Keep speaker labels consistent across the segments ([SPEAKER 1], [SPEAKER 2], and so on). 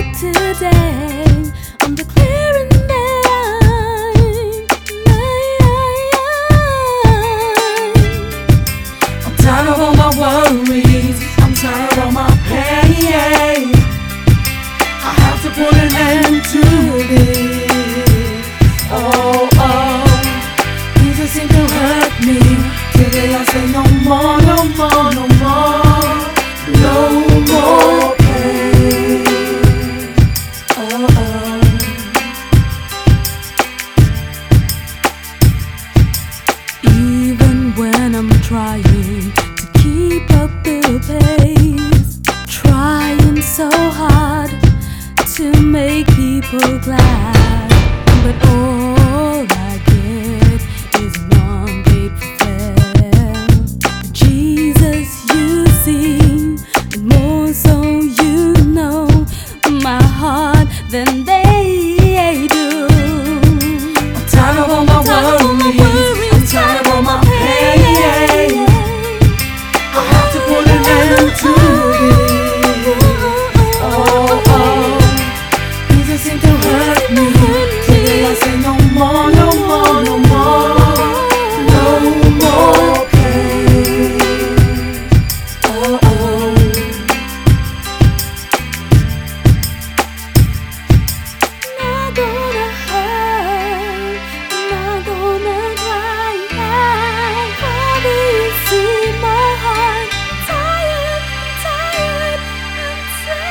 [SPEAKER 1] Today, I'm declaring that
[SPEAKER 2] I'm tired of all my worries, I'm tired of all my pain. I have to put an end to this. Oh, Jesus seem to hurt me. Today I say no more, no more, no more, no more pain.
[SPEAKER 1] Even when I'm trying to keep up the pace, trying so hard to make people glad, but all I get is an ungrateful fare. Jesus, you see, and more so you know my heart than they do.
[SPEAKER 2] I'm tired of all my worries, I'm tired of all my pain. I have to put an end to this. Jesus seem to hurt me. Today I say no more, no more, no more, no more pain.
[SPEAKER 1] Not gonna hurt, not gonna cry. Father, you see my heart. Tired, tired, I'm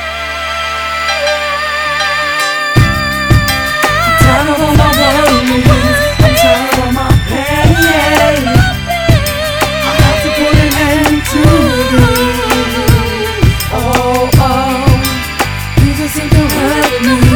[SPEAKER 2] Tired of all my worries, I'm tired of all my pain. I have to put an end to this. Jesus seem to hurt me.